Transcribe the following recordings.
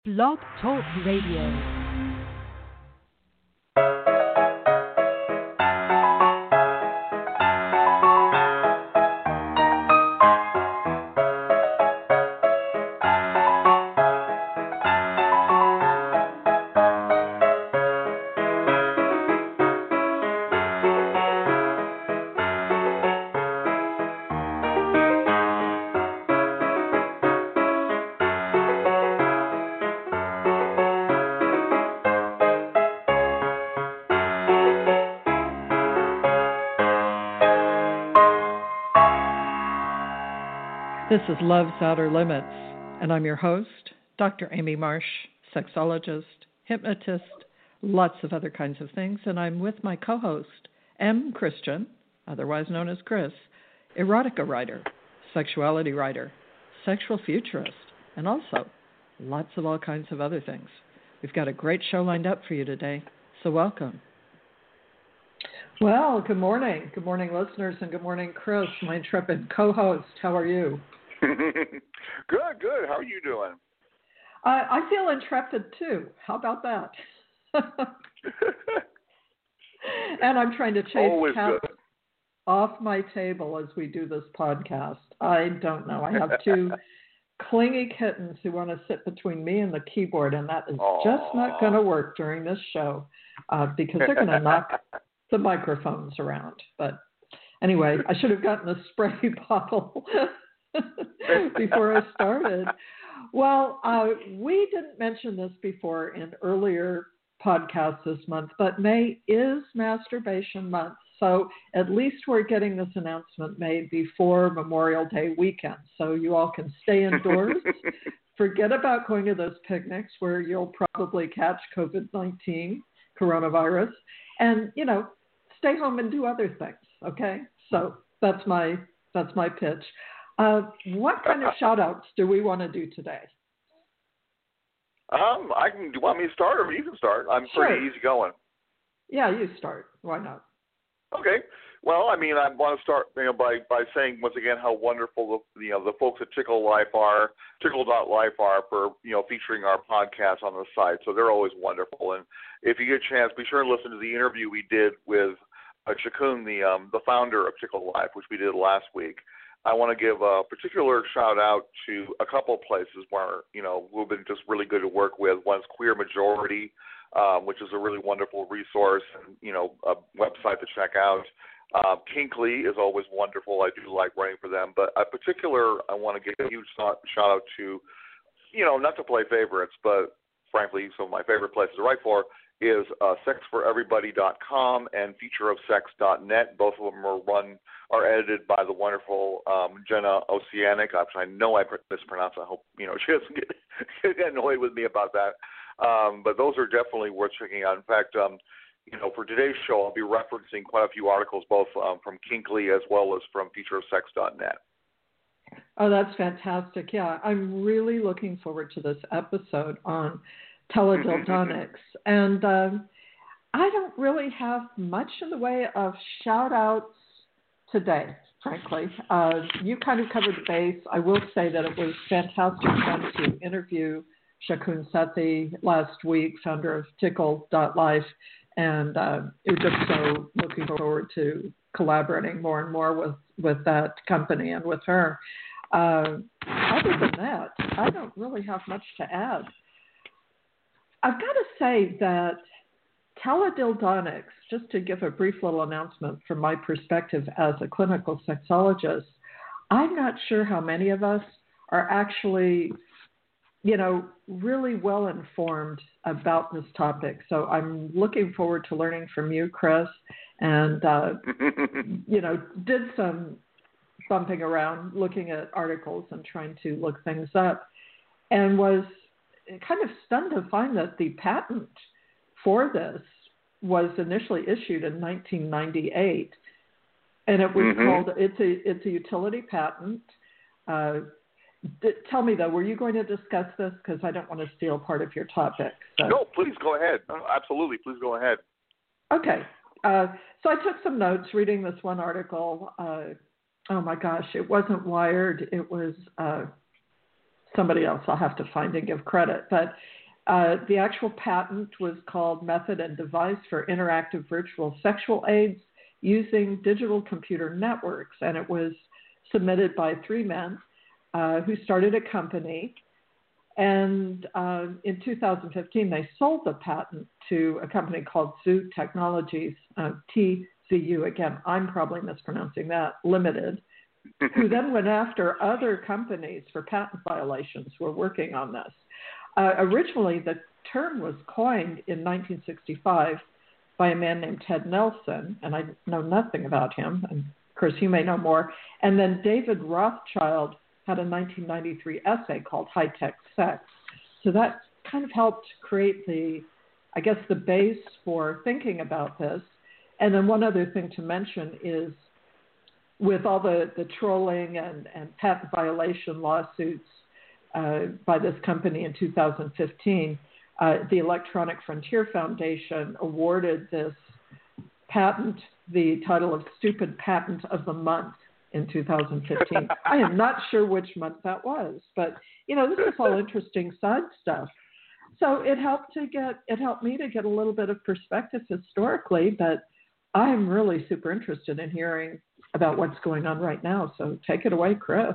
Blog Talk Radio. This is Love's Outer Limits, and I'm your host, Dr. Amy Marsh, sexologist, hypnotist, lots of other kinds of things, and I'm with my co-host, M. Christian, otherwise known as Chris, erotica writer, sexuality writer, sexual futurist, and also lots of all kinds of other things. We've got a great show lined up for you today, so welcome. Well, good morning. Good morning, listeners, and good morning, Chris, my intrepid co-host. How are you? Good. How are you doing? I feel intrepid, too. How about that? And I'm trying to chase cats off my table as we do this podcast. I don't know. I have two clingy kittens who want to sit between me and the keyboard, and that is just not going to work during this show because they're going to knock the microphones around. But anyway, I should have gotten a spray bottle before I started. Well, we didn't mention this before in earlier podcasts this month, but May is Masturbation Month. So at least we're getting this announcement made before Memorial Day weekend. So you all can stay indoors. Forget about going to those picnics where you'll probably catch COVID-19, coronavirus, and, stay home and do other things, okay? So that's my pitch. What kind of shout-outs do we want to do today? Do you want me to start or you can start? I'm Sure. Pretty easy going. Yeah, you start. Why not? Okay. Well, I want to start by saying once again how wonderful the folks at Tickle.life are for featuring our podcast on the site. So they're always wonderful. And if you get a chance, be sure and listen to the interview we did with Shakun, the founder of Tickle.life, which we did last week. I want to give a particular shout out to a couple of places where we've been just really good to work with. One's Queer Majority, which is a really wonderful resource and a website to check out. Kinkly is always wonderful. I do like writing for them, but in particular, I want to give a huge shout out to not to play favorites, but frankly, some of my favorite places to write for is sexforeverybody.com and futureofsex.net. Both of them are edited by the wonderful Jenna Oceanic. I know I mispronounced it. I hope she doesn't get annoyed with me about that. But those are definitely worth checking out. In fact, for today's show, I'll be referencing quite a few articles, both from Kinkly as well as from futureofsex.net. Oh, that's fantastic. Yeah, I'm really looking forward to this episode on teledildonics. And I don't really have much in the way of shout-outs today, frankly. You kind of covered the base. I will say that it was fantastic fun to interview Shakun Sethi last week, founder of Tickle.life, and it was just so looking forward to collaborating more and more with that company and with her. Other than that, I don't really have much to add. I've got to say that teledildonics, just to give a brief little announcement from my perspective as a clinical sexologist, I'm not sure how many of us are actually, really well informed about this topic. So I'm looking forward to learning from you, Chris, and, did some bumping around, looking at articles and trying to look things up, and was kind of stunned to find that the patent for this was initially issued in 1998, and it was called. It's a utility patent. Tell me though, were you going to discuss this? Because I don't want to steal part of your topic. So. No, please go ahead. No, absolutely, please go ahead. Okay, so I took some notes reading this one article. Oh my gosh, it wasn't Wired. It was somebody else I'll have to find and give credit. But the actual patent was called Method and Device for Interactive Virtual Sexual Aids Using Digital Computer Networks. And it was submitted by 3 men who started a company. And in 2015, they sold the patent to a company called Zoo Technologies, TZU. Again, I'm probably mispronouncing that, Limited, who then went after other companies for patent violations who were working on this. Originally, the term was coined in 1965 by a man named Ted Nelson, and I know nothing about him, and of course you may know more. And then David Rothschild had a 1993 essay called High-Tech Sex. So that kind of helped create the base for thinking about this. And then one other thing to mention is with all the trolling and patent violation lawsuits by this company in 2015, the Electronic Frontier Foundation awarded this patent the title of Stupid Patent of the Month in 2015. I am not sure which month that was, but this is all interesting side stuff. So it helped me to get a little bit of perspective historically, but I'm really super interested in hearing about what's going on right now. So take it away, Chris.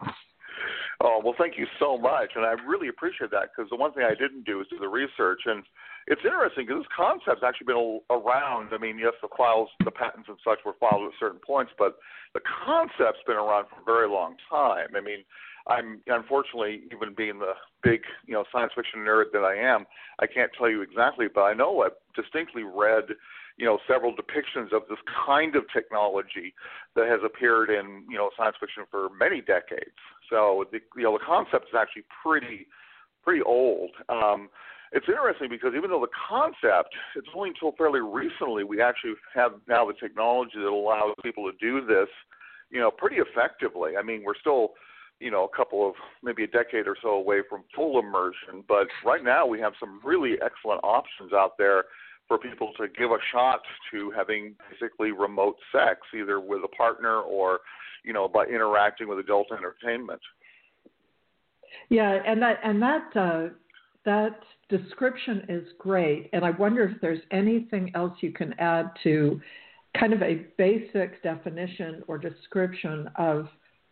Oh, well, thank you so much. And I really appreciate that, because the one thing I didn't do is do the research. And it's interesting because this concept's actually been around. I mean, yes, the patents and such were filed at certain points, but the concept's been around for a very long time. I mean, I'm unfortunately, even being the big, science fiction nerd that I am, I can't tell you exactly, but I know I've distinctly read, several depictions of this kind of technology that has appeared in, science fiction for many decades. So the concept is actually pretty old. It's interesting because even though the concept, it's only until fairly recently we actually have now the technology that allows people to do this, pretty effectively. I mean, we're still, a couple of maybe a decade or so away from full immersion, but right now we have some really excellent options out there for people to give a shot to having basically remote sex, either with a partner or, by interacting with adult entertainment. Yeah, and that description is great, and I wonder if there's anything else you can add to kind of a basic definition or description of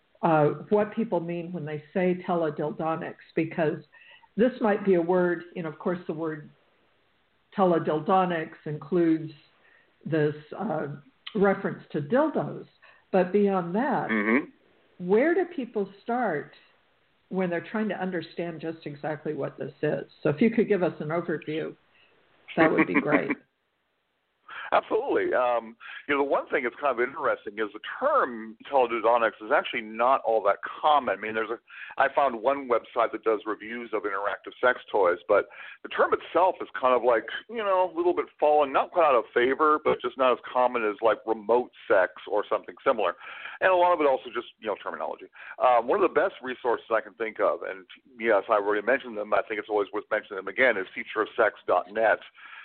what people mean when they say teledildonics, because this might be a word, of course the word teledildonics includes this reference to dildos, but beyond that, where do people start when they're trying to understand just exactly what this is? So if you could give us an overview, that would be great. Absolutely. The one thing that's kind of interesting is the term teledildonics is actually not all that common. I mean, I found one website that does reviews of interactive sex toys, but the term itself is kind of like, a little bit fallen, not quite out of favor, but just not as common as like remote sex or something similar. And a lot of it also just, terminology. One of the best resources I can think of, and yes, I already mentioned them, I think it's always worth mentioning them again, is futureofsex.net.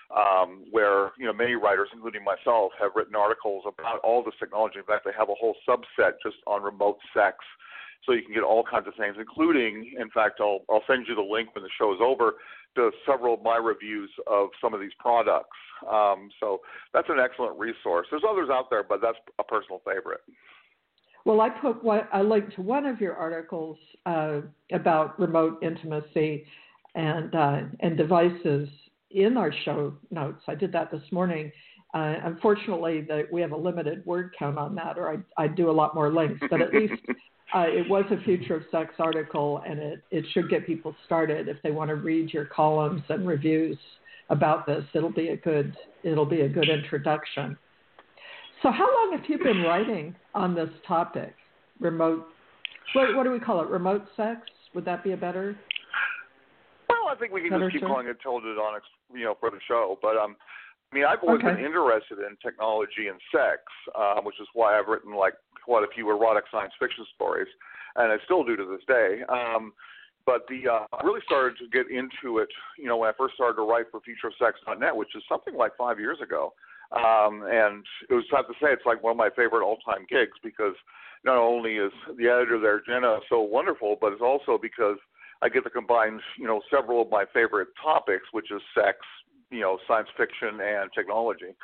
Where many writers, including myself, have written articles about all this technology. In fact, they have a whole subset just on remote sex, so you can get all kinds of things, including, in fact, I'll send you the link when the show is over to several of my reviews of some of these products. So that's an excellent resource. There's others out there, but that's a personal favorite. Well, I linked to one of your articles about remote intimacy and devices in our show notes. I did that this morning. Unfortunately, we have a limited word count on that, or I'd do a lot more links, but at least it was a Future of Sex article, and it should get people started. If they want to read your columns and reviews about this, it'll be a good introduction. So how long have you been writing on this topic? Remote, what do we call it? Remote sex? Would that be a better? Well, I think we can just keep calling it teledildonics, for the show. But I've always been interested in technology and sex, which is why I've written like quite a few erotic science fiction stories, and I still do to this day. But I really started to get into it, when I first started to write for futureofsex.net, which is something like 5 years ago. And it was sad to say it's like one of my favorite all-time gigs, because not only is the editor there, Jenna, so wonderful, but it's also because I get to combine, several of my favorite topics, which is sex, science fiction, and technology.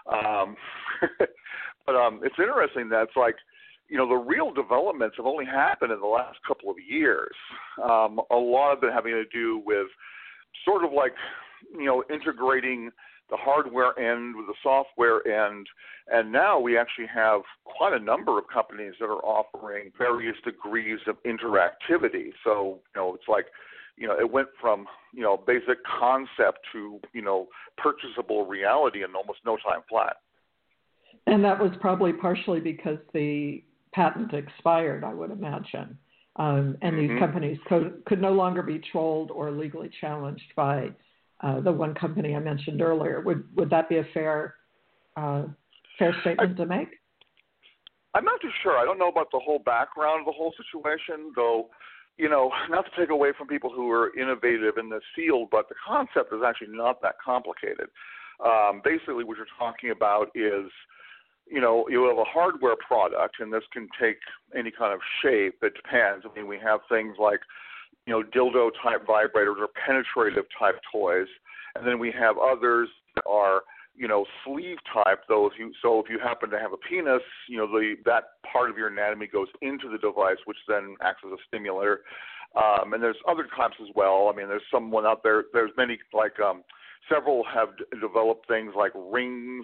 But it's interesting that it's like, the real developments have only happened in the last couple of years. A lot of it having to do with sort of like, integrating the hardware end with the software end. And now we actually have quite a number of companies that are offering various degrees of interactivity. So, it's like, it went from, basic concept to, purchasable reality in almost no time flat. And that was probably partially because the patent expired, I would imagine. And these companies could no longer be trolled or legally challenged by the one company I mentioned earlier. Would that be a fair statement to make? I'm not too sure. I don't know about the whole background of the whole situation, though, not to take away from people who are innovative in this field, but the concept is actually not that complicated. Basically, what you're talking about is, you have a hardware product, and this can take any kind of shape. It depends. I mean, we have things like, dildo-type vibrators or penetrative-type toys, and then we have others that are, sleeve-type. So if you happen to have a penis, that part of your anatomy goes into the device, which then acts as a stimulator. And there's other types as well. I mean, there's someone out there. There's many, like several have developed things like rings,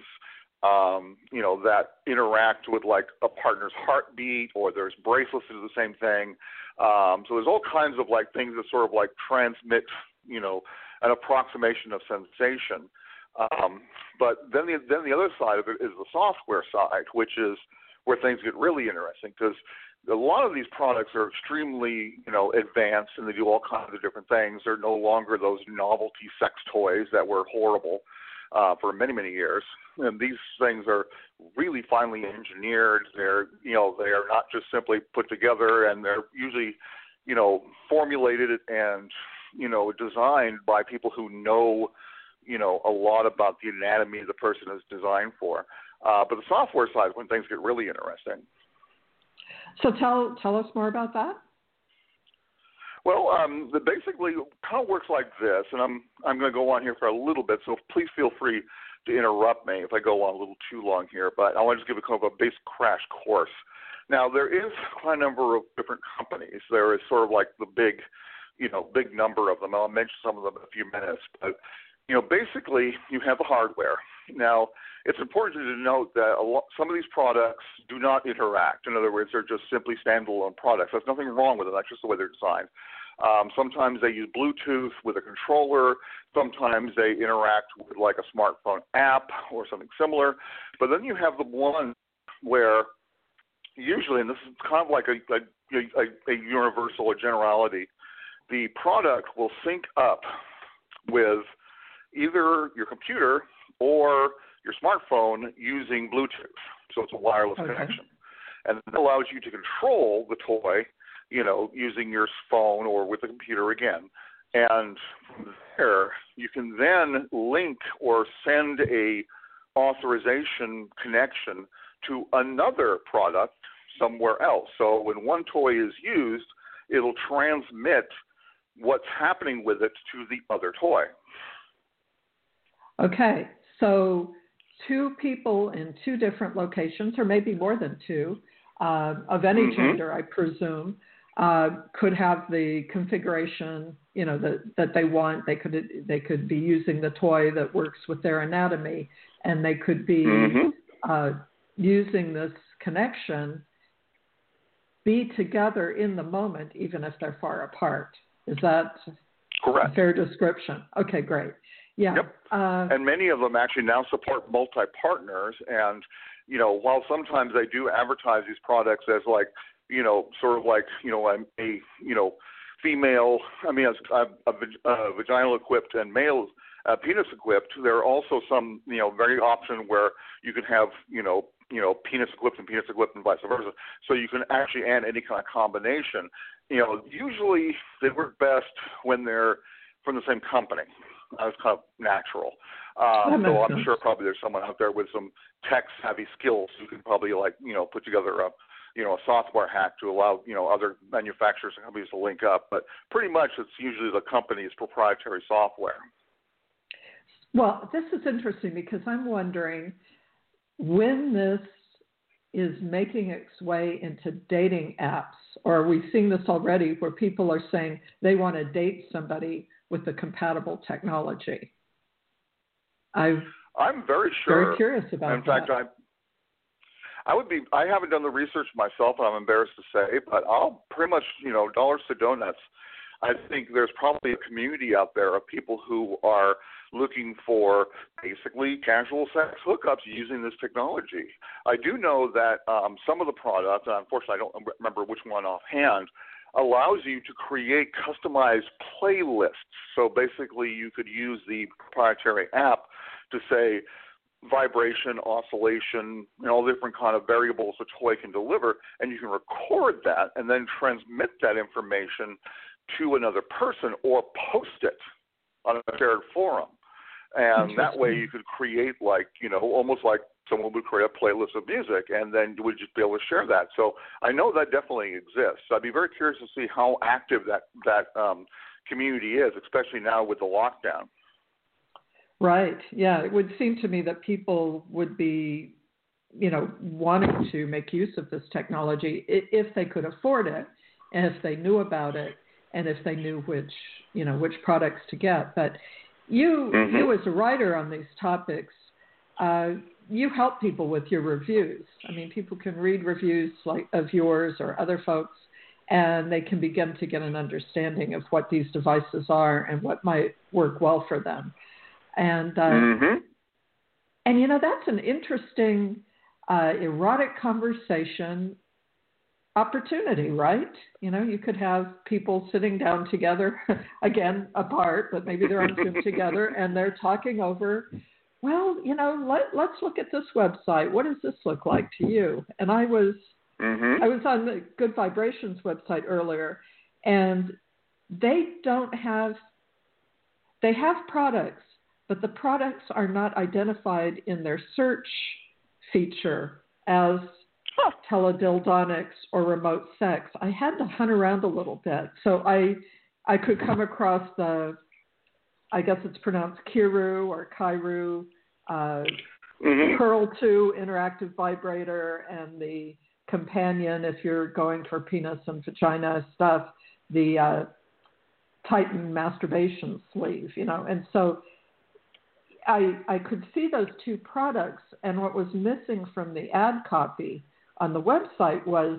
that interact with like a partner's heartbeat, or there's bracelets that do the same thing. So there's all kinds of like things that sort of like transmit, an approximation of sensation. But then the other side of it is the software side, which is where things get really interesting, because a lot of these products are extremely, advanced, and they do all kinds of different things. They're no longer those novelty sex toys that were horrible for many, many years. And these things are really finely engineered. They're, they are not just simply put together, and they're usually, formulated and, designed by people who know, a lot about the anatomy the person is designed for. But the software side is when things get really interesting. So tell us more about that. Well, basically kind of works like this, and I'm going to go on here for a little bit, so please feel free to interrupt me if I go on a little too long here, but I want to just give a kind of a basic crash course. Now, there is quite a number of different companies. There is sort of like the big number of them. I'll mention some of them in a few minutes, but, basically you have the hardware. Now, it's important to note that some of these products do not interact. In other words, they're just simply standalone products. There's nothing wrong with them. That's just the way they're designed. Sometimes they use Bluetooth with a controller. Sometimes they interact with like a smartphone app or something similar. But then you have the one where usually, and this is kind of like a universal, a generality, the product will sync up with either your computer or your smartphone using Bluetooth. So it's a wireless connection. And that allows you to control the toy, using your phone or with the computer again. And from there, you can then link or send a authorization connection to another product somewhere else. So when one toy is used, it'll transmit what's happening with it to the other toy. Okay, so two people in two different locations, or maybe more than two, of any gender, I presume, could have the configuration, that they want. They could be using the toy that works with their anatomy, and they could be using this connection, be together in the moment, even if they're far apart. Is that correct? A fair description? Okay, great. Yeah. Yep. And many of them actually now support multi-partners. And, while sometimes they do advertise these products as like, sort of like, a female, a vaginal equipped and male penis equipped, there are also some, very often where you can have, penis equipped and vice versa. So you can actually add any kind of combination. Usually they work best when they're from the same company. That's kind of natural. So I'm sure probably there's someone out there with some tech-savvy skills who can probably put together a software hack to allow, other manufacturers and companies to link up. But pretty much it's usually the company's proprietary software. Well, this is interesting because I'm wondering when this is making its way into dating apps, or are we seeing this already where people are saying they want to date somebody with the compatible technology? I'm very sure. Very curious about that. In fact, I haven't done the research myself, and I'm embarrassed to say, but I'll pretty much, dollars to donuts. I think there's probably a community out there of people who are looking for basically casual sex hookups using this technology. I do know that some of the products, and unfortunately I don't remember which one offhand, allows you to create customized playlists. So basically you could use the proprietary app to say vibration, oscillation, all different kind of variables the toy can deliver, and you can record that and then transmit that information to another person or post it on a shared forum. And that way you could create almost like someone would create a playlist of music, and then you would just be able to share that. So I know that definitely exists. I'd be very curious to see how active that community is, especially now with the lockdown. Right. Yeah. It would seem to me that people would be, wanting to make use of this technology if they could afford it, and if they knew about it, and if they knew which products to get. But you as a writer on these topics, you help people with your reviews. I mean, people can read reviews like of yours or other folks, and they can begin to get an understanding of what these devices are and what might work well for them. And that's an interesting erotic conversation opportunity, right? You could have people sitting down together, again, apart, but maybe they're on Zoom together, and they're talking over, well, let's look at this website. What does this look like to you? And I was on the Good Vibrations website earlier, and they have products, but the products are not identified in their search feature as teledildonics or remote sex. I had to hunt around a little bit. So I could come across I guess it's pronounced Kiru or Kairu, Pearl 2 interactive vibrator, and the companion, if you're going for penis and vagina stuff, the Titan masturbation sleeve, and so I could see those two products, and what was missing from the ad copy on the website was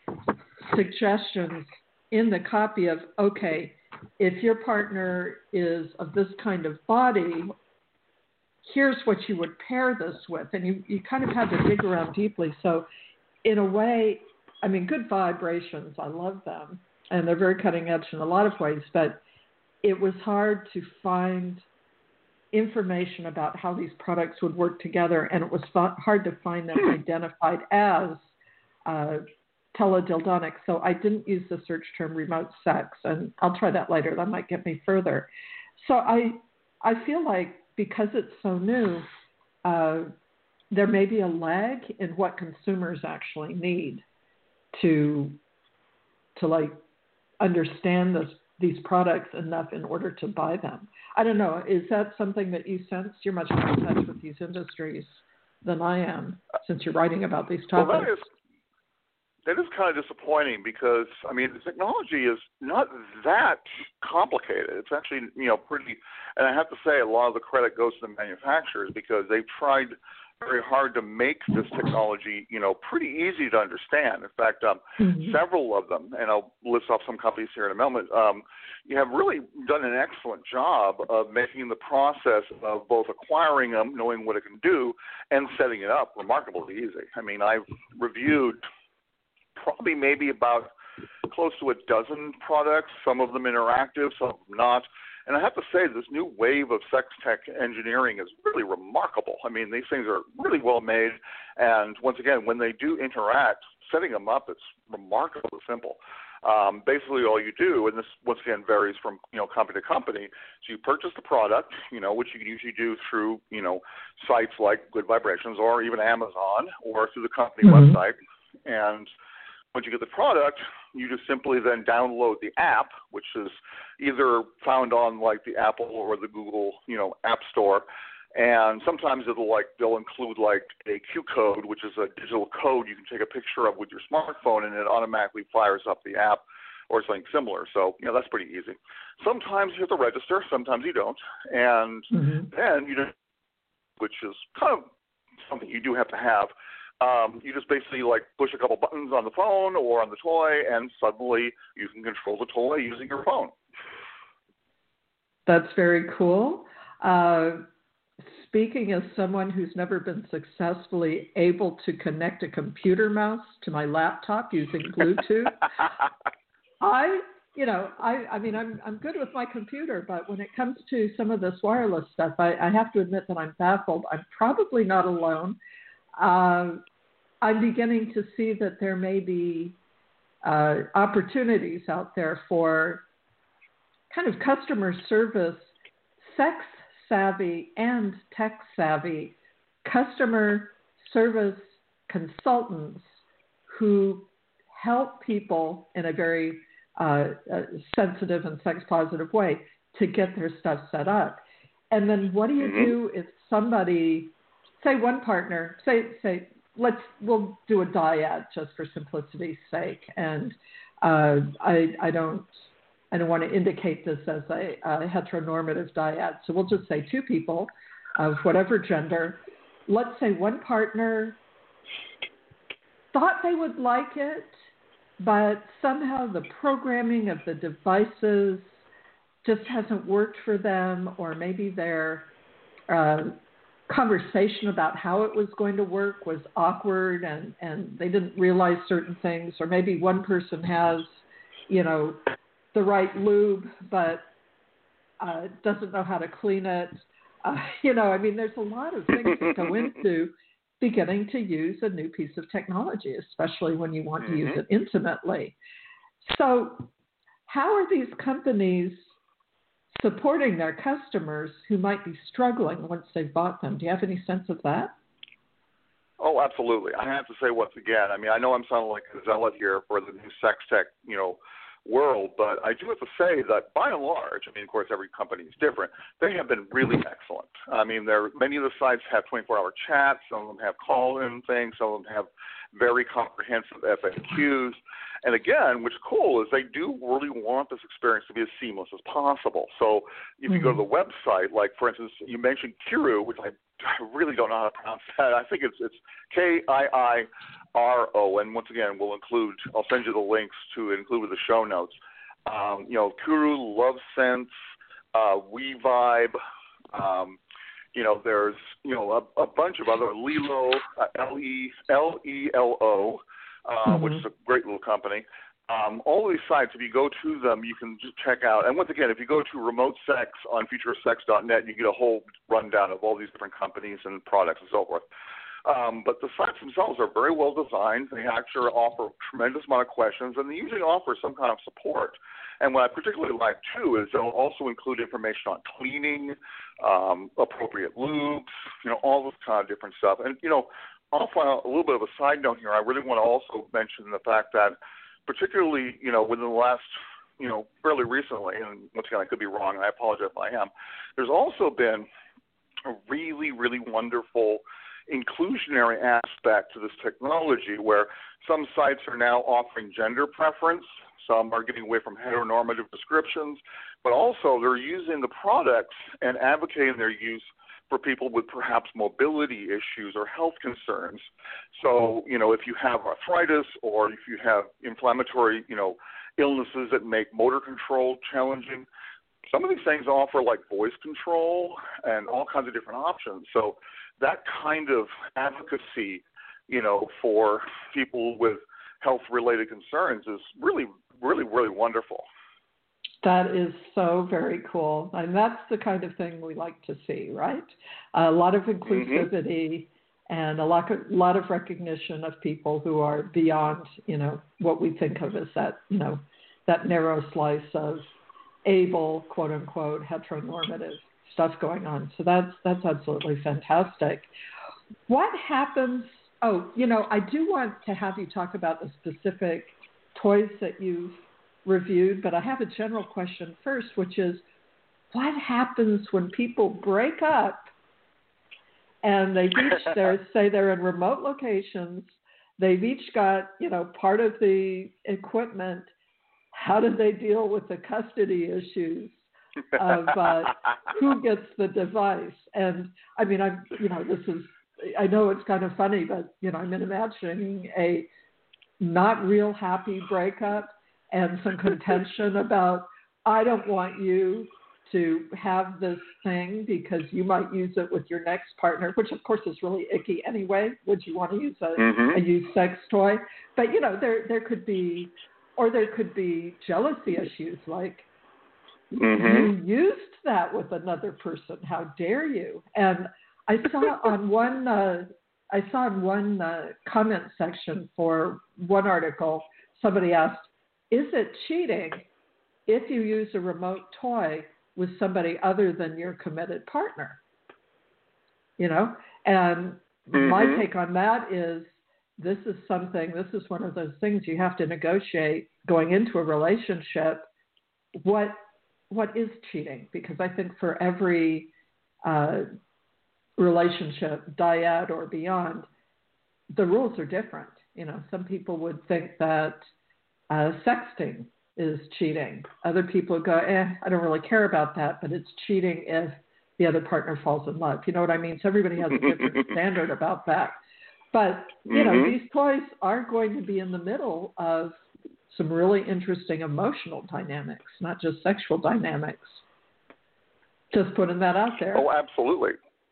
suggestions in the copy of, okay, if your partner is of this kind of body, here's what you would pair this with. And you kind of had to dig around deeply. So in a way, I mean, Good Vibrations, I love them, and they're very cutting edge in a lot of ways, but it was hard to find information about how these products would work together, and it was hard to find them identified as teledildonics. So I didn't use the search term remote sex, and I'll try that later. That might get me further. So I feel like because it's so new, there may be a lag in what consumers actually need to like understand these products enough in order to buy them. I don't know. Is that something that you sense? You're much more in touch with these industries than I am, since you're writing about these topics. Well, that is kind of disappointing because, I mean, the technology is not that complicated. It's actually, pretty, and I have to say a lot of the credit goes to the manufacturers because they've tried very hard to make this technology, pretty easy to understand. In fact, several of them, and I'll list off some companies here in a moment, you have really done an excellent job of making the process of both acquiring them, knowing what it can do, and setting it up remarkably easy. I mean, I've reviewed probably maybe about close to a dozen products, some of them interactive, some of them not. And I have to say, this new wave of sex tech engineering is really remarkable. I mean, these things are really well made. And once again, when they do interact, setting them up, it's remarkably simple. Basically, all you do, and this once again varies from company to company, is you purchase the product, which you can usually do through sites like Good Vibrations or even Amazon or through the company website, and once you get the product, you just simply then download the app, which is either found on like the Apple or the Google, App Store. And sometimes they'll include like a Q code, which is a digital code you can take a picture of with your smartphone, and it automatically fires up the app or something similar. So, that's pretty easy. Sometimes you have to register, sometimes you don't. And then which is kind of something you do have to have. You just basically push a couple buttons on the phone or on the toy, and suddenly you can control the toy using your phone. That's very cool. Speaking as someone who's never been successfully able to connect a computer mouse to my laptop using Bluetooth, I'm good with my computer, but when it comes to some of this wireless stuff, I have to admit that I'm baffled. I'm probably not alone. I'm beginning to see that there may be opportunities out there for kind of customer service, sex-savvy and tech-savvy customer service consultants who help people in a very sensitive and sex-positive way to get their stuff set up. And then what do you do if somebody, say one partner, we'll do a dyad just for simplicity's sake, and I don't want to indicate this as a heteronormative dyad, so we'll just say two people of whatever gender. Let's say one partner thought they would like it, but somehow the programming of the devices just hasn't worked for them, or maybe their conversation about how it was going to work was awkward, and they didn't realize certain things, or maybe one person has, the right lube, but doesn't know how to clean it. There's a lot of things that go into beginning to use a new piece of technology, especially when you want to use it intimately. So how are these companies supporting their customers who might be struggling once they've bought them? Do you have any sense of that? Oh, absolutely. I have to say once again, I know I'm sounding like a zealot here for the new sex tech, world, but I do have to say that by and large, of course, every company is different. They have been really excellent. Many of the sites have 24-hour chats. Some of them have call-in things. Some of them have very comprehensive FAQs. And again, what's cool is they do really want this experience to be as seamless as possible. So if you go to the website, like for instance, you mentioned Kiru, which I really don't know how to pronounce that. I think it's Kiiro. And once again, I'll send you the links to include with the show notes. Kiru, LoveSense, WeVibe. There's a bunch of other Lelo, Lelo, which is a great little company. All these sites, if you go to them, you can just check out. And once again, if you go to Remote Sex on futuresex.net, you get a whole rundown of all these different companies and products and so forth. But the sites themselves are very well designed. They actually offer a tremendous amount of questions, and they usually offer some kind of support. And what I particularly like, too, is they'll also include information on cleaning, appropriate lubes, all this kind of different stuff. And, I'll find out a little bit of a side note here. I really want to also mention the fact that particularly, within the last, fairly recently, and once again, I could be wrong, and I apologize if I am, there's also been a really, really wonderful inclusionary aspect to this technology where some sites are now offering gender preference, some are getting away from heteronormative descriptions, but also they're using the products and advocating their use for people with perhaps mobility issues or health concerns. So, if you have arthritis or if you have inflammatory, illnesses that make motor control challenging, some of these things offer like voice control and all kinds of different options. So that kind of advocacy, for people with health-related concerns is really, really, really wonderful. That is so very cool. And that's the kind of thing we like to see, right? A lot of inclusivity and a lot of recognition of people who are beyond, what we think of as that, that narrow slice of able, quote unquote, heteronormative stuff going on. So that's absolutely fantastic. What happens Oh, I do want to have you talk about the specific toys that you've reviewed, but I have a general question first, which is what happens when people break up and they've each, they're in remote locations, they've each got, part of the equipment. How do they deal with the custody issues of who gets the device? And I mean, I know it's kind of funny, but, I'm imagining a not real happy breakup and some contention about, I don't want you to have this thing because you might use it with your next partner, which of course is really icky anyway. Would you want to use a used sex toy? But, there could be, or there could be jealousy issues like, you used that with another person. How dare you? And I saw on one comment section for one article, somebody asked, is it cheating if you use a remote toy with somebody other than your committed partner? And my take on that is this is one of those things you have to negotiate going into a relationship. What is cheating? Because I think for every relationship, dyad or beyond, the rules are different. Some people would think that sexting is cheating. Other people go, I don't really care about that, but it's cheating if the other partner falls in love. You know what I mean? So everybody has a different standard about that. But, these toys are going to be in the middle of some really interesting emotional dynamics, not just sexual dynamics. Just putting that out there. Oh, absolutely.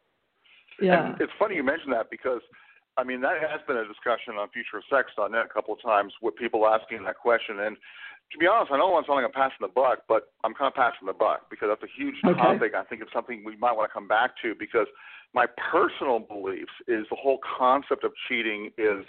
Yeah. And it's funny you mention that because, that has been a discussion on futureofsex.net a couple of times with people asking that question. And to be honest, I don't want to sound like I'm passing the buck, but I'm kind of passing the buck because that's a huge topic. I think it's something we might want to come back to because my personal beliefs is the whole concept of cheating is,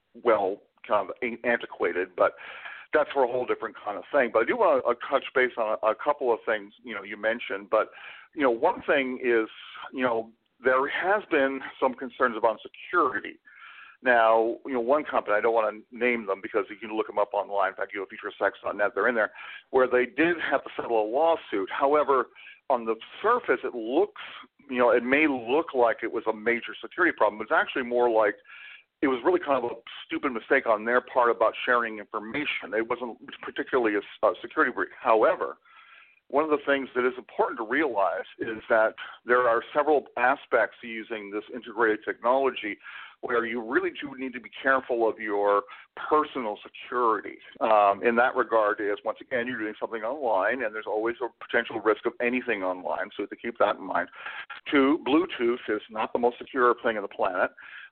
kind of antiquated, but that's for a whole different kind of thing. But I do want to touch base on a couple of things, you mentioned. But, one thing is, there has been some concerns about security. Now, one company, I don't want to name them because you can look them up online. In fact, you go to futureofsex.net, they're in there, where they did have to settle a lawsuit. However, on the surface, it looks, it may look like it was a major security problem. It's actually more like it was really kind of a stupid mistake on their part about sharing information. It wasn't particularly a security breach. However, one of the things that is important to realize is that there are several aspects to using this integrated technology where you really do need to be careful of your personal security. In that regard is, once again, you're doing something online, and there's always a potential risk of anything online, so to keep that in mind. 2, Bluetooth is not the most secure thing on the planet.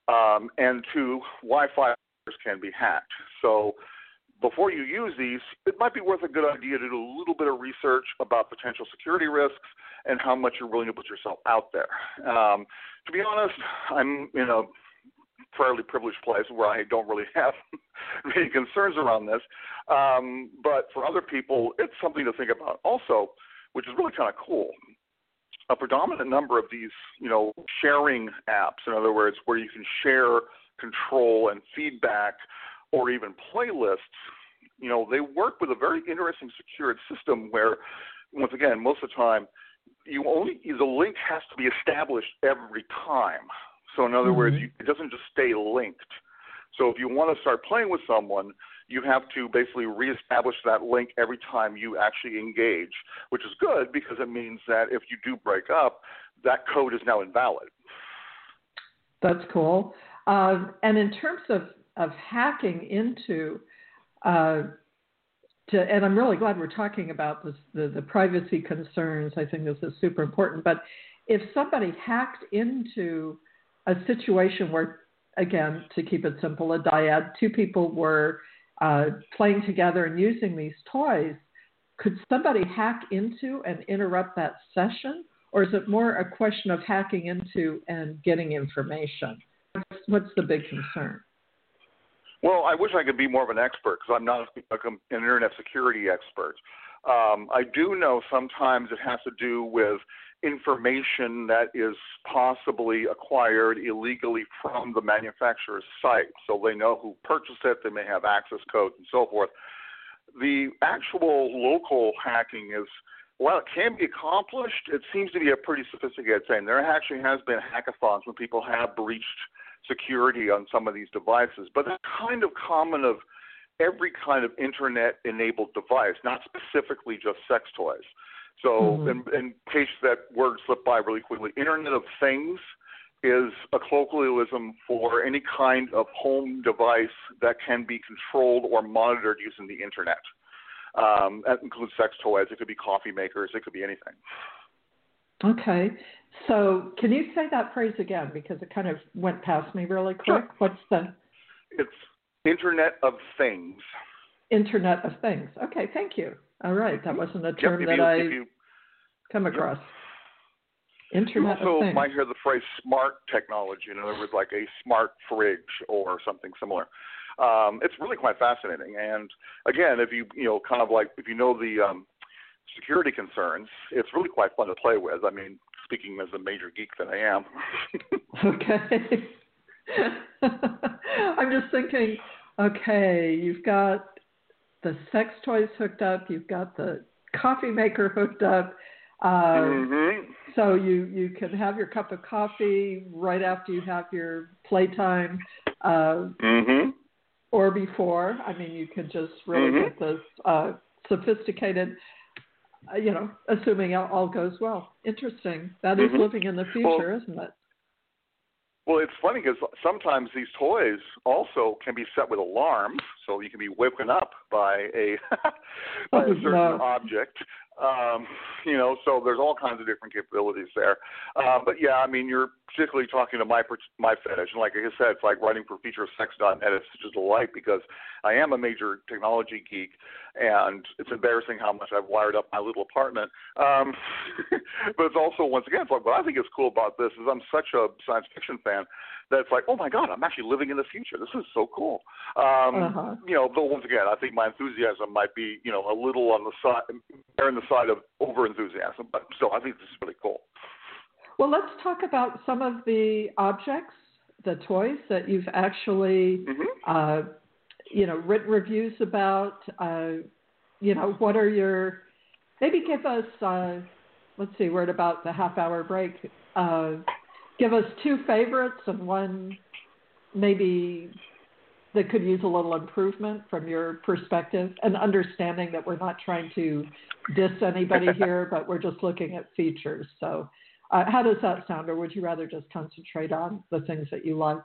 And 2, Wi-Fi can be hacked. So before you use these, it might be worth a good idea to do a little bit of research about potential security risks and how much you're willing to put yourself out there. To be honest, I'm in a fairly privileged place where I don't really have any concerns around this. But for other people, it's something to think about also, which is really kind of cool. A predominant number of these, sharing apps, in other words, where you can share control and feedback or even playlists, they work with a very interesting secured system where, once again, most of the time, the link has to be established every time. So in other words, it doesn't just stay linked. So if you want to start playing with someone, you have to basically reestablish that link every time you actually engage, which is good because it means that if you do break up, that code is now invalid. That's cool. And in terms of hacking into, and I'm really glad we're talking about this, the privacy concerns. I think this is super important. But if somebody hacked into a situation where, again, to keep it simple, a dyad, 2 people were playing together and using these toys, could somebody hack into and interrupt that session? Or is it more a question of hacking into and getting information? What's the big concern? Well, I wish I could be more of an expert because I'm not an internet security expert. I do know sometimes it has to do with information that is possibly acquired illegally from the manufacturer's site. So they know who purchased it, they may have access codes and so forth. The actual local hacking is, while it can be accomplished, it seems to be a pretty sophisticated thing. There actually has been hackathons when people have breached security on some of these devices, but that's kind of common of every kind of internet-enabled device, not specifically just sex toys. So in case that word slipped by really quickly, Internet of Things is a colloquialism for any kind of home device that can be controlled or monitored using the Internet. That includes sex toys. It could be coffee makers. It could be anything. Okay. So can you say that phrase again? Because it kind of went past me really quick. Sure. What's the... It's Internet of Things. Internet of Things. Okay, thank you. All right. That wasn't a term that I come across. Internet of Things. You also might hear the phrase smart technology. In other words, like a smart fridge or something similar. It's really quite fascinating. And again, if you kind of like, if you know the security concerns, it's really quite fun to play with. I mean, speaking as a major geek that I am. Okay. I'm just thinking, okay, you've got the sex toys hooked up, you've got the coffee maker hooked up, so you can have your cup of coffee right after you have your playtime, or before. I mean, you could just really get this sophisticated, assuming all goes well. Interesting. That is living in the future, isn't it? Well, it's funny because sometimes these toys also can be set with alarms, so you can be woken up by a certain object. So there's all kinds of different capabilities there. But yeah, I mean, you're particularly talking to my fetish, and like I said, it's like writing for featuresex.net. It's just a delight because I am a major technology geek, and it's embarrassing how much I've wired up my little apartment. But it's also, once again, it's like what I think is cool about this is I'm such a science fiction fan that it's like, oh my God, I'm actually living in the future. This is so cool. Though once again, I think my enthusiasm might be, a little on the side of over enthusiasm, but still, I think this is really cool. Well, let's talk about some of the objects, the toys that you've actually, written reviews about. What are your? Maybe give us. Let's see, we're at about the half-hour break. Give us two favorites and one maybe that could use a little improvement from your perspective, and understanding that we're not trying to diss anybody here, but we're just looking at features. So how does that sound, or would you rather just concentrate on the things that you like?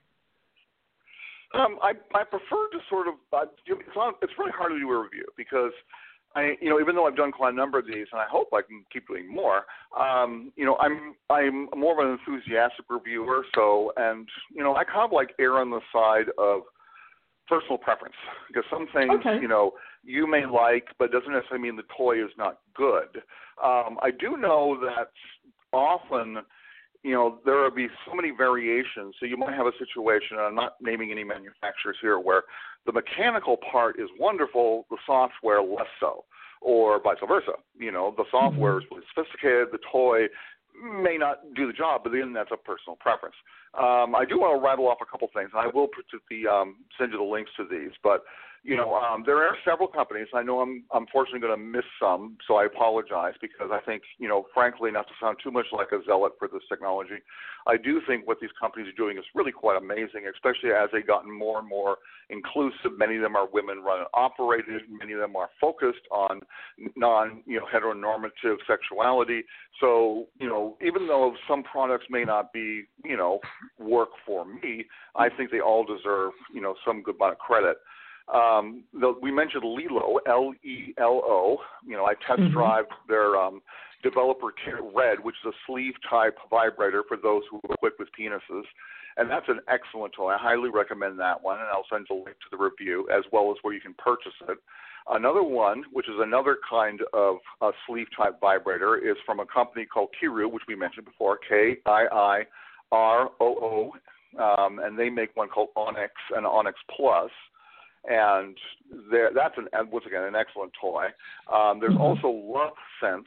I prefer to sort of, it's really hard to do a review because even though I've done quite a number of these, and I hope I can keep doing more, I'm more of an enthusiastic reviewer. So, and I kind of like err on the side of personal preference because some things, you may like, but it doesn't necessarily mean the toy is not good. I do know that often, there will be so many variations. So you might have a situation, and I'm not naming any manufacturers here, where the mechanical part is wonderful, the software less so, or vice versa. The software is really sophisticated, the toy may not do the job, but then that's a personal preference. I do want to rattle off a couple things, and I will send you the links to these, but there are several companies. I know I'm unfortunately going to miss some, so I apologize because I think, frankly, not to sound too much like a zealot for this technology, I do think what these companies are doing is really quite amazing, especially as they've gotten more and more inclusive. Many of them are women-run and operated. Many of them are focused on heteronormative sexuality. So, even though some products may not be, work for me, I think they all deserve, some good amount of credit. We mentioned Lelo, L-E-L-O. I test drive their developer kit Red, which is a sleeve-type vibrator for those who are quick with penises. And that's an excellent toy. I highly recommend that one, and I'll send you a link to the review as well as where you can purchase it. Another one, which is another kind of sleeve-type vibrator, is from a company called Kiiroo, which we mentioned before, Kiiroo, and they make one called Onyx and Onyx Plus. and that's once again an excellent toy. There's also Love Sense,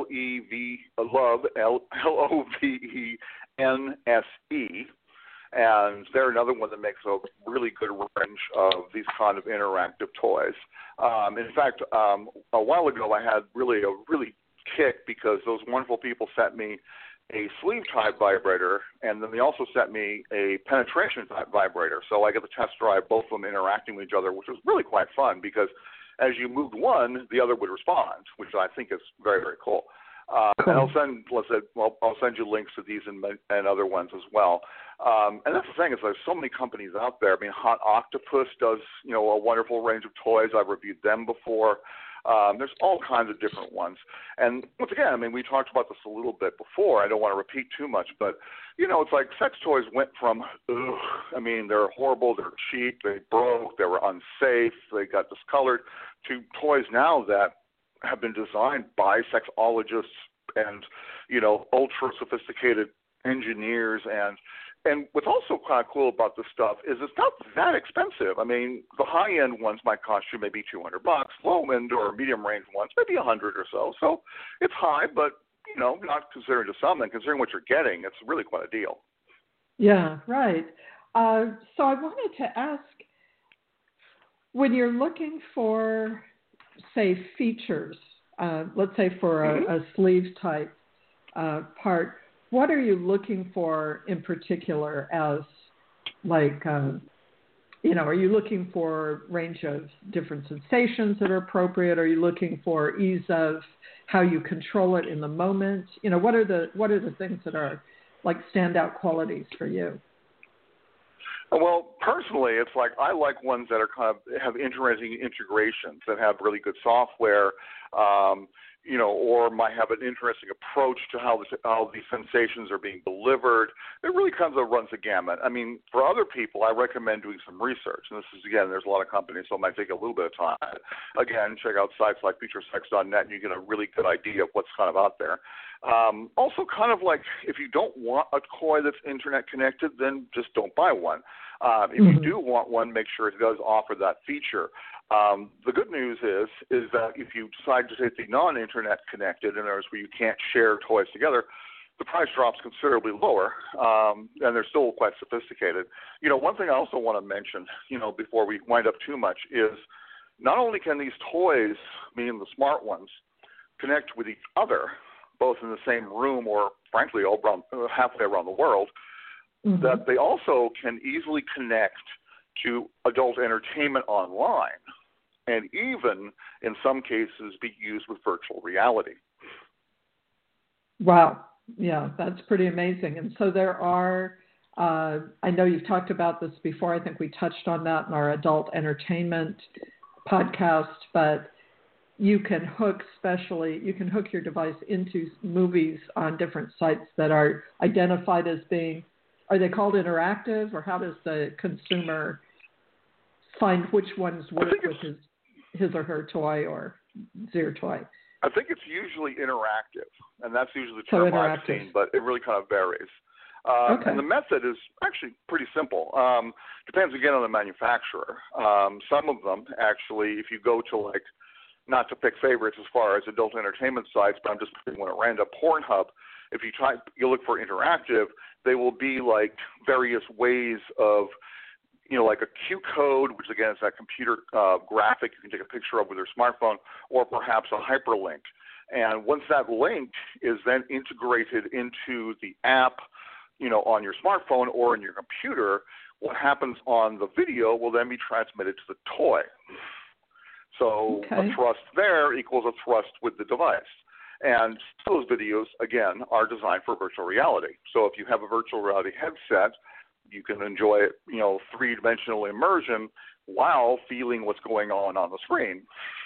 LOVENSE, and they're another one that makes a really good range of these kind of interactive toys. In fact, a while ago I had really kick because those wonderful people sent me a sleeve type vibrator, and then they also sent me a penetration type vibrator. So I get to test drive both of them interacting with each other, which was really quite fun because as you moved one, the other would respond, which I think is very, very cool. And I'll send you links to these and other ones as well. And that's the thing is there's so many companies out there. I mean, Hot Octopuss does, a wonderful range of toys. I've reviewed them before. There's all kinds of different ones. And once again, I mean, we talked about this a little bit before. I don't want to repeat too much, but, it's like sex toys went from, they're horrible, they're cheap, they broke, they were unsafe, they got discolored, to toys now that have been designed by sexologists and, ultra sophisticated engineers. And what's also kind of cool about this stuff is it's not that expensive. I mean, the high-end ones might cost you maybe $200. Low-end or medium-range ones maybe $100 or so. So it's high, but, not considering to some and considering what you're getting, it's really quite a deal. Yeah, right. So I wanted to ask, when you're looking for, say, features, let's say for a sleeve type part, what are you looking for in particular as, like, are you looking for range of different sensations that are appropriate? Are you looking for ease of how you control it in the moment? What are the things that are like standout qualities for you? Well, personally, it's like I like ones that are kind of have interesting integrations that have really good software, or might have an interesting approach to how these sensations are being delivered. It really kind of runs the gamut. I mean, for other people, I recommend doing some research. And this is, again, there's a lot of companies, so it might take a little bit of time. Again, check out sites like futuresex.net, and you get a really good idea of what's kind of out there. Also, kind of like if you don't want a toy that's internet connected, then just don't buy one. If you do want one, make sure it does offer that feature. The good news is that if you decide to take the non-internet connected, in other words, where you can't share toys together, the price drops considerably lower, and they're still quite sophisticated. One thing I also want to mention, before we wind up too much, is not only can these toys, meaning the smart ones, connect with each other, both in the same room or, frankly, halfway around the world, that they also can easily connect to adult entertainment online, and even, in some cases, be used with virtual reality. Wow. Yeah, that's pretty amazing. And so there are, I know you've talked about this before. I think we touched on that in our adult entertainment podcast, but you can hook your device into movies on different sites that are identified as being, are they called interactive, or how does the consumer find which ones work with his or her toy or their toy? I think it's usually interactive, and that's usually the term I've seen, but it really kind of varies. And the method is actually pretty simple. Depends, again, on the manufacturer. Some of them, actually, if you go to, not to pick favorites as far as adult entertainment sites, but I'm just picking one at random, Pornhub, if you look for interactive, they will be like various ways of, like a Q code, which again is that computer graphic you can take a picture of with your smartphone, or perhaps a hyperlink. And once that link is then integrated into the app, on your smartphone or in your computer, what happens on the video will then be transmitted to the toy. So a thrust there equals a thrust with the device. And those videos, again, are designed for virtual reality. So if you have a virtual reality headset, you can enjoy it, three-dimensional immersion while feeling what's going on the screen.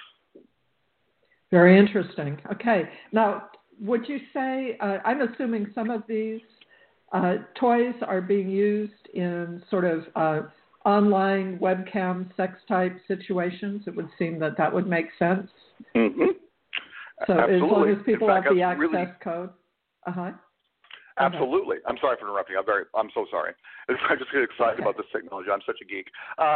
Very interesting. Okay. Now, would you say, I'm assuming some of these toys are being used in sort of online webcam sex type situations? It would seem that would make sense. Mm-hmm. So Absolutely. as long as people have the access code. Absolutely. I'm sorry for interrupting. I'm so sorry. I just get excited about this technology. I'm such a geek.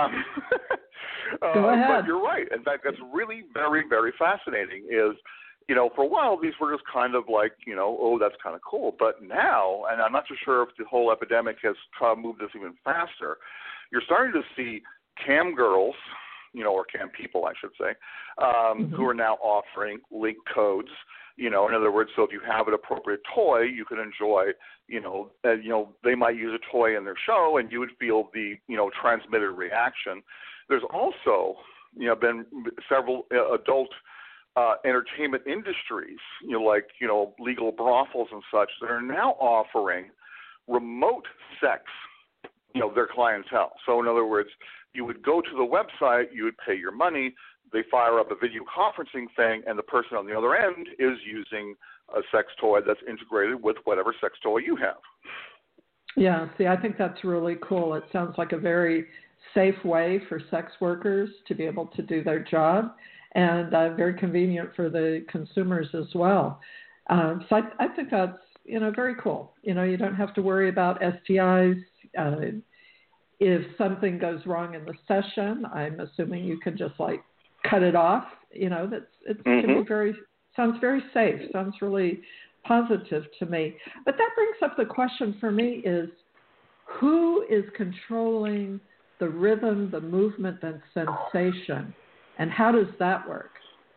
Go ahead. But you're right. In fact, that's really very, very fascinating is, for a while, these were just kind of like, oh, that's kind of cool. But now, and I'm not too sure if the whole epidemic has moved this even faster, you're starting to see cam girls, or cam people, I should say, who are now offering link codes. In other words, so if you have an appropriate toy, you can enjoy, they might use a toy in their show and you would feel the, transmitted reaction. There's also, been several adult entertainment industries, like, legal brothels and such that are now offering remote sex, their clientele. So in other words, you would go to the website, you would pay your money, they fire up a video conferencing thing, and the person on the other end is using a sex toy that's integrated with whatever sex toy you have. Yeah, see, I think that's really cool. It sounds like a very safe way for sex workers to be able to do their job, and very convenient for the consumers as well. So I think that's, very cool. You don't have to worry about STIs. If something goes wrong in the session, I'm assuming you can just cut it off. Can be sounds very safe. Sounds really positive to me. But that brings up the question for me is, who is controlling the rhythm, the movement, and sensation? And how does that work?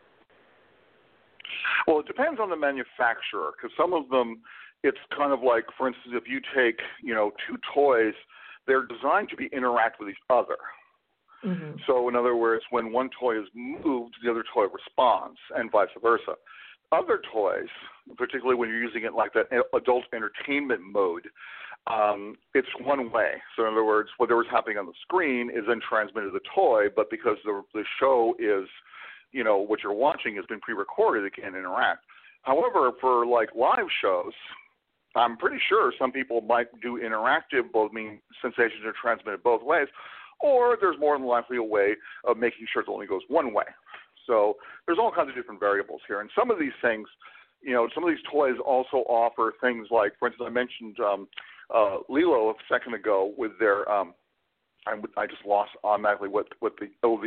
Well, it depends on the manufacturer, because some of them, it's kind of like, for instance, if you take, two toys, they're designed to interact with each other. Mm-hmm. So, in other words, when one toy is moved, the other toy responds, and vice versa. Other toys, particularly when you're using it like that adult entertainment mode, it's one way. So, in other words, whatever's happening on the screen is then transmitted to the toy, but because the show is, what you're watching has been pre-recorded, it can't interact. However, for live shows, I'm pretty sure some people might do interactive, sensations are transmitted both ways, or there's more than likely a way of making sure it only goes one way. So there's all kinds of different variables here. And some of these things, some of these toys also offer things like, for instance, I mentioned Lilo a second ago with their, I just lost automatically what the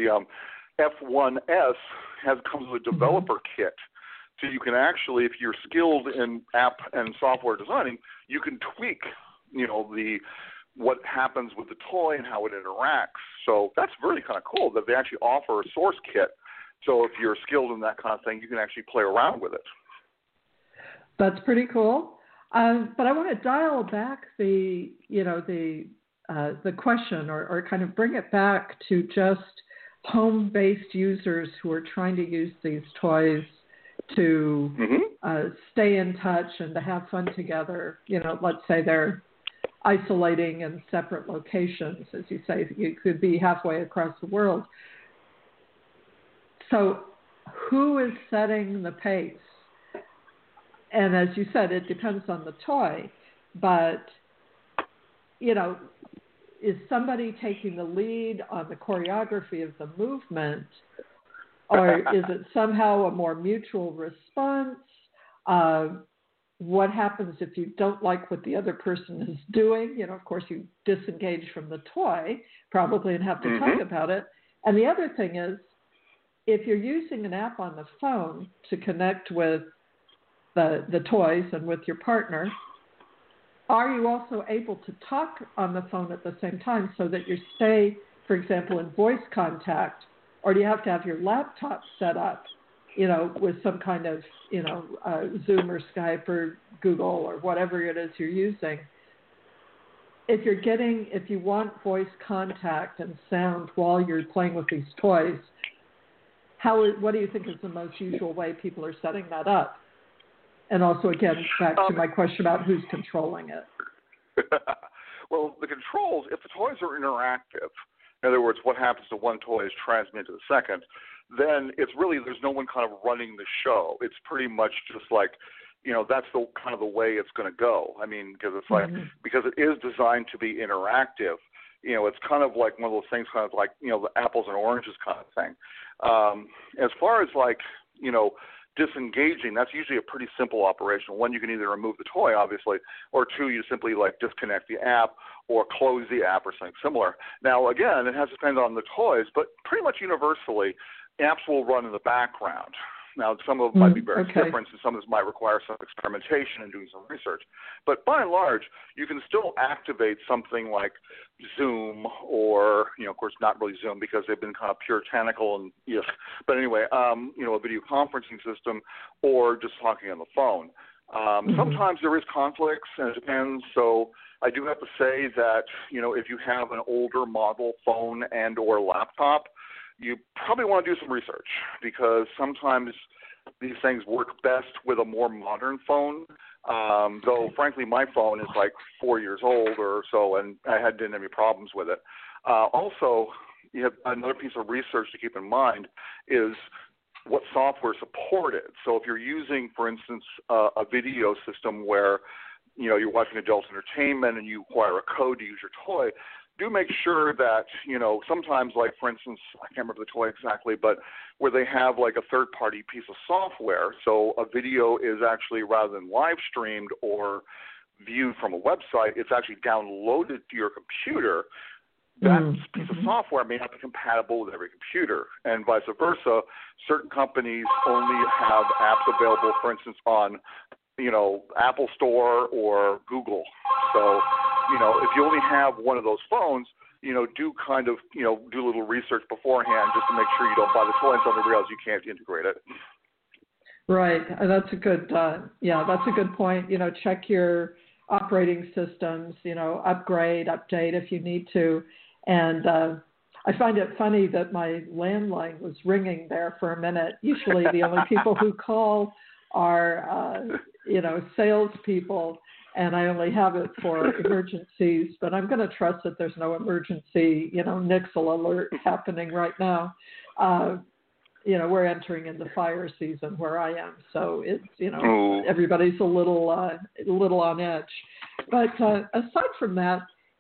F1S comes with a developer kit. So you can actually, if you're skilled in app and software designing, you can tweak, what happens with the toy and how it interacts. So that's really kind of cool that they actually offer a source kit. So if you're skilled in that kind of thing, you can actually play around with it. That's pretty cool. But I want to dial back the question or kind of bring it back to just home-based users who are trying to use these toys to stay in touch and to have fun together. Let's say they're isolating in separate locations. As you say, you could be halfway across the world. So who is setting the pace? And as you said, it depends on the toy. But, is somebody taking the lead on the choreography of the movement? Or is it somehow a more mutual response? What happens if you don't like what the other person is doing? Of course, you disengage from the toy probably and have to talk about it. And the other thing is, if you're using an app on the phone to connect with the toys and with your partner, are you also able to talk on the phone at the same time so that you stay, for example, in voice contact? Or do you have to have your laptop set up, with some kind of, Zoom or Skype or Google or whatever it is you're using? If you want voice contact and sound while you're playing with these toys, what do you think is the most usual way people are setting that up? And also, again, back to my question about who's controlling it. Well, the controls, if the toys are interactive, in other words, what happens to one toy is transmitted to the second, then it's really, there's no one kind of running the show. It's pretty much just like, that's the kind of the way it's going to go. I mean, because it's because it is designed to be interactive, it's kind of like one of those things, kind of like, the apples and oranges kind of thing. As far as disengaging, that's usually a pretty simple operation. One, you can either remove the toy, obviously, or two, you simply like disconnect the app or close the app or something similar. Now, again, it has to depend on the toys, but pretty much universally, apps will run in the background. Now, some of them might be very different, and some of this might require some experimentation and doing some research. But by and large, you can still activate something like Zoom or, of course, not really Zoom because they've been kind of puritanical and but anyway, a video conferencing system or just talking on the phone. Sometimes there is conflicts, and it depends. So I do have to say that, if you have an older model phone and or laptop, you probably want to do some research because sometimes these things work best with a more modern phone. Though, frankly, my phone is like 4 years old or so, and I didn't have any problems with it. Also, you have another piece of research to keep in mind is what software supported. So if you're using, for instance, a video system where you're watching adult entertainment and you acquire a code to use your toy, do make sure that, sometimes, like, for instance, I can't remember the toy exactly, but where they have like a third-party piece of software. So a video is actually, rather than live streamed or viewed from a website, it's actually downloaded to your computer. That piece of software may not be compatible with every computer, and vice versa. Certain companies only have apps available, for instance, on Apple Store or Google. So, if you only have one of those phones, do kind of, do a little research beforehand just to make sure you don't buy the toy and suddenly realize you can't integrate it. Right. That's a good, that's a good point. Check your operating systems, upgrade, update if you need to. And I find it funny that my landline was ringing there for a minute. Usually the only people who call are, salespeople, and I only have it for emergencies, but I'm going to trust that there's no emergency, Nixle alert happening right now. We're entering into fire season where I am, so it's, everybody's a little on edge. But aside from that,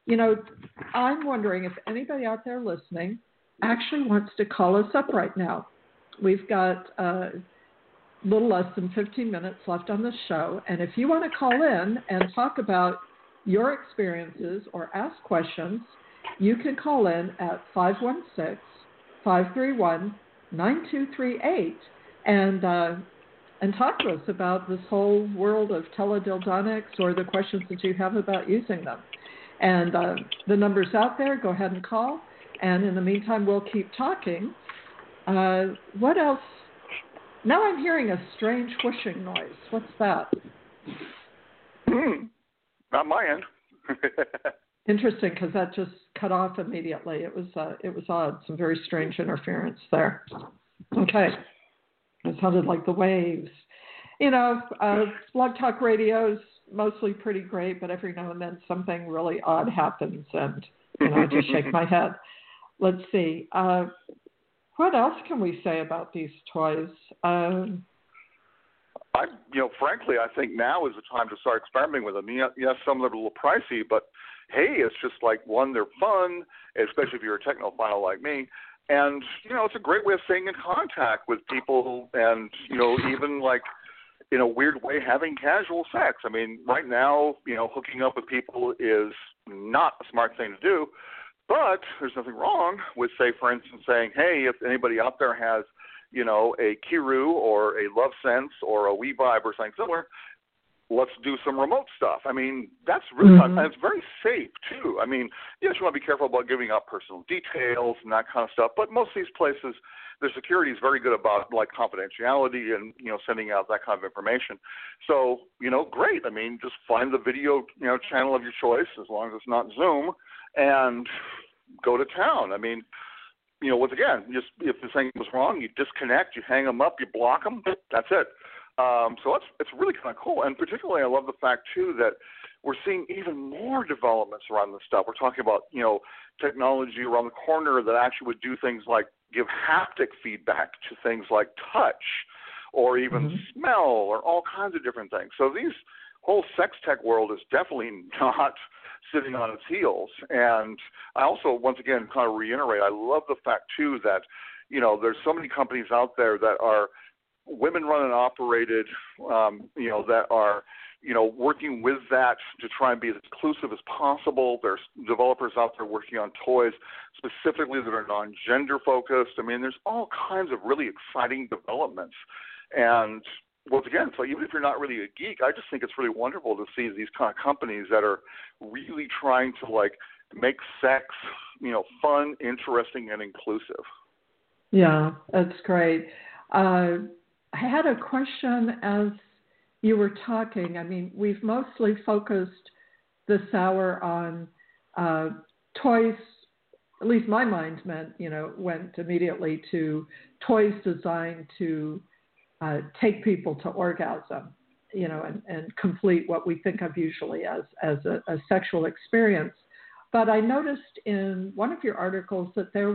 I'm wondering if anybody out there listening actually wants to call us up right now. We've got little less than 15 minutes left on the show. And if you want to call in and talk about your experiences or ask questions, you can call in at 516-531-9238 and talk to us about this whole world of teledildonics or the questions that you have about using them. And the number's out there. Go ahead and call. And in the meantime, we'll keep talking. What else? Now I'm hearing a strange whooshing noise. What's that? Not my end. Interesting, because that just cut off immediately. It was odd. Some very strange interference there. Okay. It sounded like the waves. Blog Talk Radio's mostly pretty great, but every now and then something really odd happens, and I just shake my head. Let's see. What else can we say about these toys? Frankly, I think now is the time to start experimenting with them. Yes, some of them are a little pricey, but hey, it's just like, one, they're fun, especially if you're a technophile like me. And, it's a great way of staying in contact with people and, even like, in a weird way, having casual sex. I mean, right now, hooking up with people is not a smart thing to do. But there's nothing wrong with, say, for instance, saying, hey, if anybody out there has, a Kiru or a LoveSense or a WeVibe or something similar, let's do some remote stuff. I mean, that's really fun. And it's very safe, too. I mean, yes, you want to be careful about giving out personal details and that kind of stuff. But most of these places, their security is very good about, like, confidentiality and, sending out that kind of information. So, great. I mean, just find the video, channel of your choice, as long as it's not Zoom, and go to town. I mean, once again, just if the thing was wrong, you disconnect, you hang them up, you block them. That's it. So it's really kind of cool. And particularly I love the fact, too, that we're seeing even more developments around this stuff. We're talking about, technology around the corner that actually would do things like give haptic feedback to things like touch or even smell or all kinds of different things. So these whole sex tech world is definitely not sitting on its heels. And I also, once again, kind of reiterate, I love the fact, too, that, there's so many companies out there that are women-run and operated, that are, working with that to try and be as inclusive as possible. There's developers out there working on toys specifically that are non-gender focused. I mean, there's all kinds of really exciting developments. And once again, so even if you're not really a geek, I just think it's really wonderful to see these kind of companies that are really trying to make sex, fun, interesting, and inclusive. Yeah, that's great. I had a question as you were talking. I mean, we've mostly focused this hour on toys. At least my mind went immediately to toys designed to take people to orgasm, and complete what we think of usually as a sexual experience. But I noticed in one of your articles that there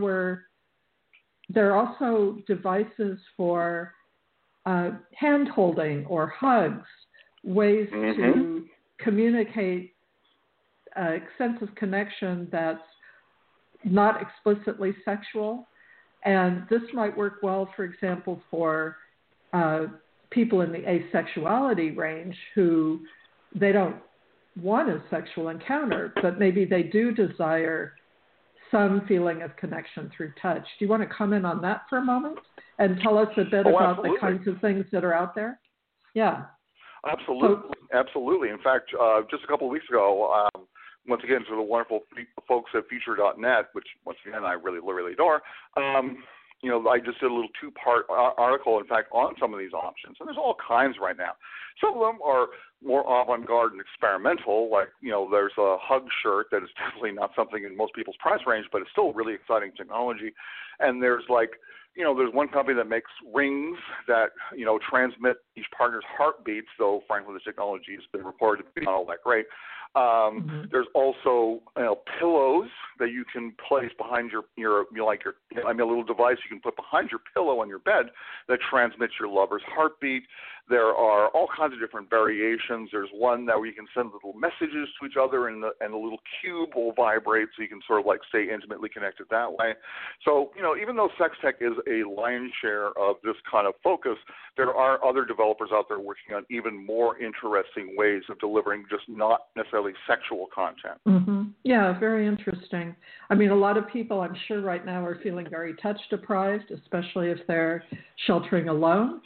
are also devices for hand holding or hugs, ways to communicate a sense of connection that's not explicitly sexual. And this might work well, for example, for people in the asexuality range who they don't want a sexual encounter, but maybe they do desire some feeling of connection through touch. Do you want to comment on that for a moment and tell us a bit about absolutely. the kinds of things that are out there? Yeah. Absolutely. In fact, just a couple of weeks ago, once again, to the wonderful folks at Future.net, which, once again, I really, really adore, I just did a little two-part article, in fact, on some of these options. And there's all kinds right now. Some of them are more avant-garde and experimental, there's a hug shirt that is definitely not something in most people's price range, but it's still really exciting technology. And there's there's one company that makes rings that, transmit each partner's heartbeats, though, frankly, the technology has been reported to be not all that great. There's also pillows that you can place behind your a little device you can put behind your pillow on your bed that transmits your lover's heartbeat. There are all kinds of different variations. There's one that where you can send little messages to each other, and the little cube will vibrate, so you can sort of stay intimately connected that way. So even though sex tech is a lion's share of this kind of focus, there are other developers out there working on even more interesting ways of delivering just not necessarily sexual content. Mm-hmm. Yeah, very interesting. I mean, a lot of people, I'm sure, right now are feeling very touch deprived, especially if they're sheltering alone.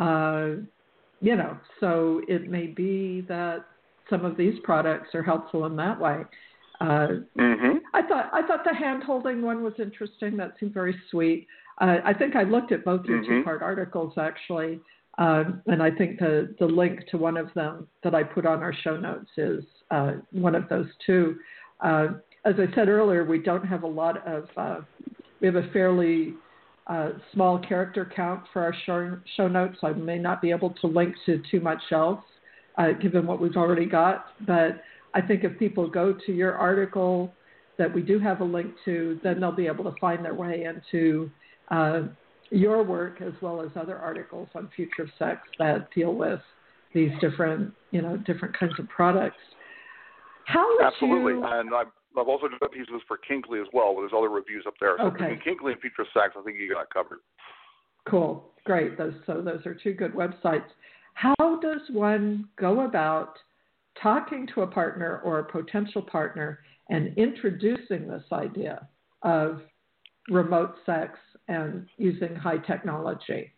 So it may be that some of these products are helpful in that way. I thought the hand-holding one was interesting. That seemed very sweet. I think I looked at both your two-part articles, actually, and I think the link to one of them that I put on our show notes is one of those two. As I said earlier, we don't have a lot of we have a fairly small character count for our show notes. I may not be able to link to too much else, given what we've already got. But I think if people go to your article that we do have a link to, then they'll be able to find their way into your work as well as other articles on Future of Sex that deal with these different kinds of products. Absolutely. And I've also done pieces for Kinkley as well, where there's other reviews up there. So between Kinkley and Future of Sex, I think you got it covered. Cool. Great. Those are two good websites. How does one go about talking to a partner or a potential partner and introducing this idea of remote sex and using high technology?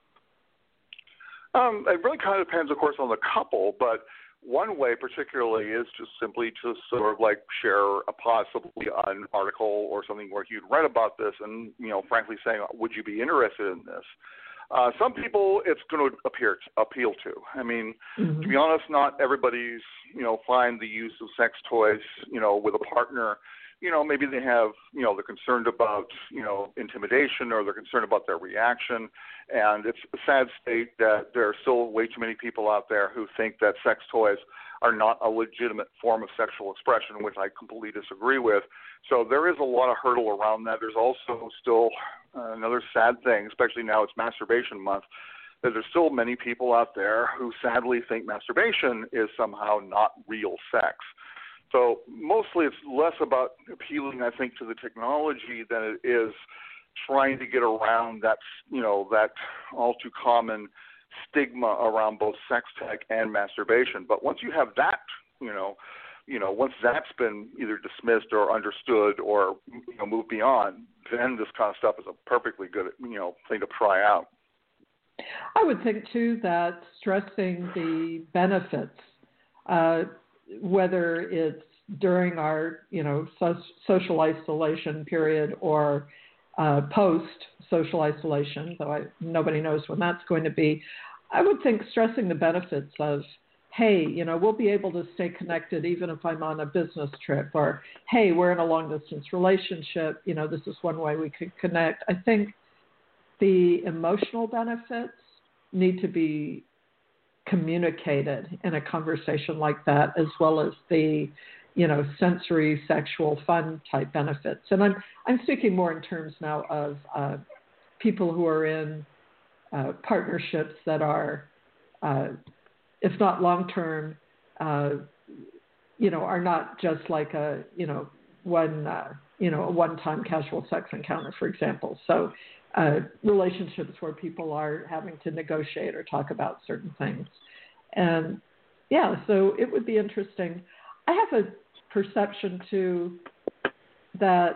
It really kind of depends, of course, on the couple, but one way particularly is just simply to sort of share possibly an article or something where you'd read about this and, frankly saying, would you be interested in this? Some people it's going to appeal to. I mean, to be honest, not everybody's, find the use of sex toys, with a partner. Maybe they have, they're concerned about, intimidation, or they're concerned about their reaction. And it's a sad state that there are still way too many people out there who think that sex toys are not a legitimate form of sexual expression, which I completely disagree with. So there is a lot of hurdle around that. There's also still another sad thing, especially now it's Masturbation Month, that there's still many people out there who sadly think masturbation is somehow not real sex. So mostly it's less about appealing, I think, to the technology than it is trying to get around that, that all too common stigma around both sex tech and masturbation. But once you have that, once that's been either dismissed or understood or moved beyond, then this kind of stuff is a perfectly good, thing to try out. I would think too that stressing the benefits, whether it's during our, social isolation period or post-social isolation, though nobody knows when that's going to be, I would think stressing the benefits of, hey, we'll be able to stay connected even if I'm on a business trip, or, hey, we're in a long-distance relationship, this is one way we could connect. I think the emotional benefits need to be communicated in a conversation like that, as well as the, sensory, sexual, fun type benefits. And I'm speaking more in terms now of people who are in partnerships that are, if not long-term, are not just like a one-time casual sex encounter, for example. So relationships where people are having to negotiate or talk about certain things. And so it would be interesting. I have a perception too that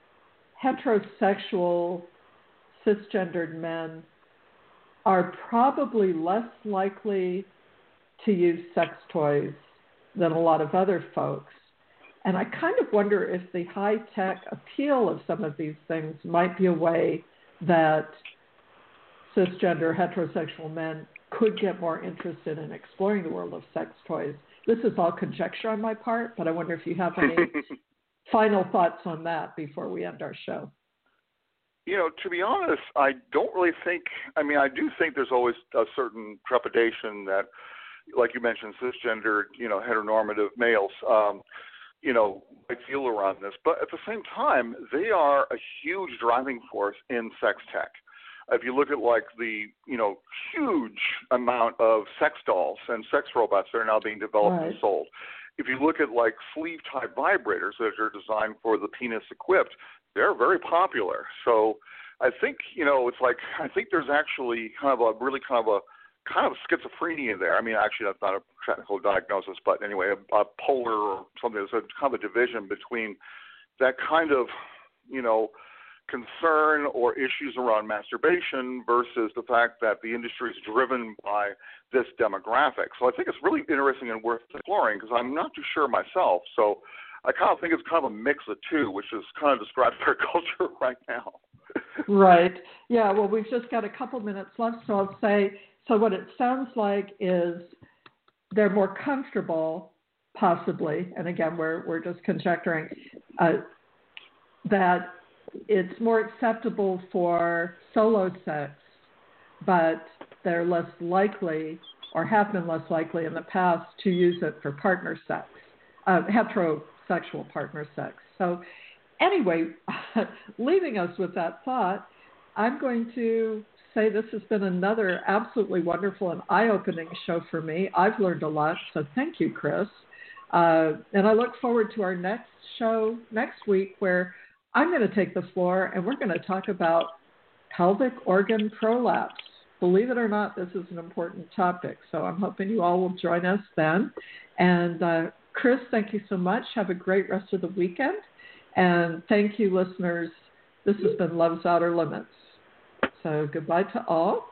heterosexual cisgendered men are probably less likely to use sex toys than a lot of other folks. And I kind of wonder if the high-tech appeal of some of these things might be a way that cisgender heterosexual men could get more interested in exploring the world of sex toys. This is all conjecture on my part, but I wonder if you have any final thoughts on that before we end our show. To be honest, I don't really think, I do think there's always a certain trepidation that, like you mentioned, cisgender, heteronormative males, might feel around this. But at the same time, they are a huge driving force in sex tech. If you look at the, huge amount of sex dolls and sex robots that are now being developed and sold. If you look at sleeve type vibrators that are designed for the penis equipped, they're very popular. So I think, I think there's actually kind of schizophrenia there. Actually, that's not a technical diagnosis, but anyway, a polar or something. There's a kind of a division between that kind of, concern or issues around masturbation versus the fact that the industry is driven by this demographic. So I think it's really interesting and worth exploring because I'm not too sure myself. So I kind of think it's kind of a mix of two, which is kind of describes our culture right now. Right. Yeah, well, we've just got a couple minutes left, so I'll say, so what it sounds like is they're more comfortable, possibly, and again, we're just conjecturing, that it's more acceptable for solo sex, but they're less likely or have been less likely in the past to use it for partner sex, heterosexual partner sex. So anyway, leaving us with that thought, I'm going to say this has been another absolutely wonderful and eye-opening show for me. I've learned a lot, so thank you, Chris. And I look forward to our next show next week where I'm going to take the floor and we're going to talk about pelvic organ prolapse. Believe it or not, this is an important topic, so I'm hoping you all will join us then. And Chris, thank you so much. Have a great rest of the weekend. And thank you, listeners. This has been Love's Outer Limits. So goodbye to all.